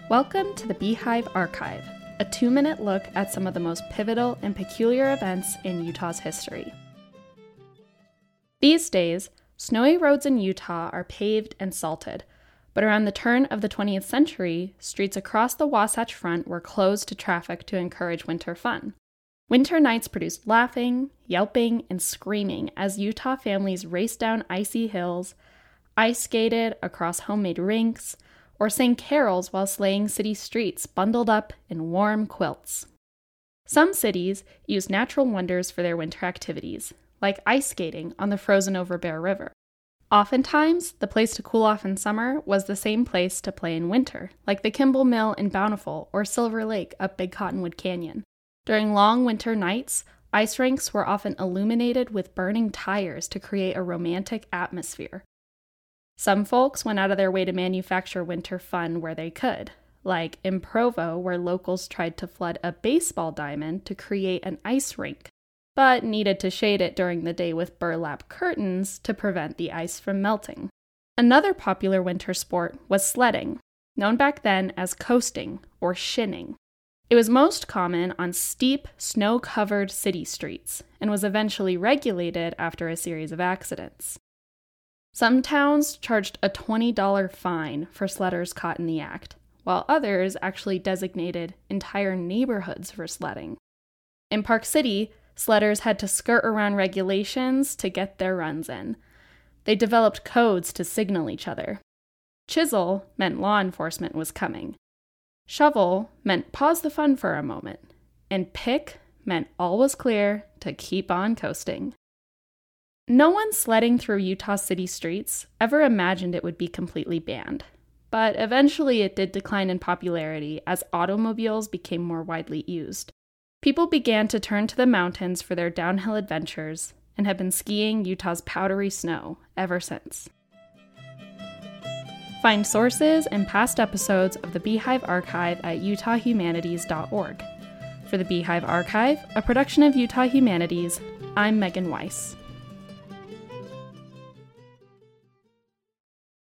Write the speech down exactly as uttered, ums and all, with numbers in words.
Welcome to the Beehive Archive, a two-minute look at some of the most pivotal and peculiar events in Utah's history. These days, snowy roads in Utah are paved and salted, but around the turn of the twentieth century, streets across the Wasatch Front were closed to traffic to encourage winter fun. Winter nights produced laughing, yelping, and screaming as Utah families raced down icy hills, ice skated across homemade rinks, or sang carols while sleighing city streets bundled up in warm quilts. Some cities used natural wonders for their winter activities, like ice skating on the frozen-over Bear River. Oftentimes, the place to cool off in summer was the same place to play in winter, like the Kimball Mill in Bountiful or Silver Lake up Big Cottonwood Canyon. During long winter nights, ice rinks were often illuminated with burning tires to create a romantic atmosphere. Some folks went out of their way to manufacture winter fun where they could, like in Provo, where locals tried to flood a baseball diamond to create an ice rink, but needed to shade it during the day with burlap curtains to prevent the ice from melting. Another popular winter sport was sledding, known back then as coasting or shinning. It was most common on steep, snow-covered city streets, and was eventually regulated after a series of accidents. Some towns charged a twenty dollars fine for sledders caught in the act, while others actually designated entire neighborhoods for sledding. In Park City, sledders had to skirt around regulations to get their runs in. They developed codes to signal each other. Chisel meant law enforcement was coming. Shovel meant pause the fun for a moment. And pick meant all was clear to keep on coasting. No one sledding through Utah city streets ever imagined it would be completely banned, but eventually it did decline in popularity as automobiles became more widely used. People began to turn to the mountains for their downhill adventures and have been skiing Utah's powdery snow ever since. Find sources and past episodes of the Beehive Archive at utah humanities dot org. For the Beehive Archive, a production of Utah Humanities, I'm Megan Weiss.